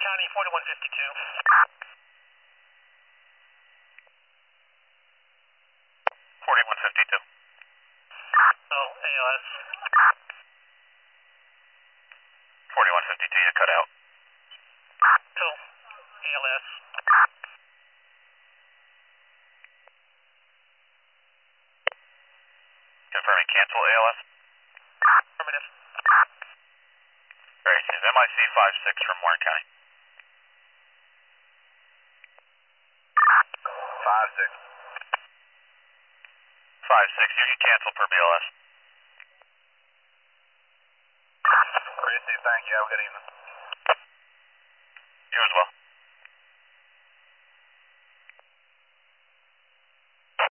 County, 4152. 4152. Oh, ALS. 4152, you cut out. Oh, ALS. Confirming cancel ALS. Affirmative. Very soon. MIC 56 from Warren County. 56. 56, you can cancel per BLS. Great, thank you. Have a good evening. You as well.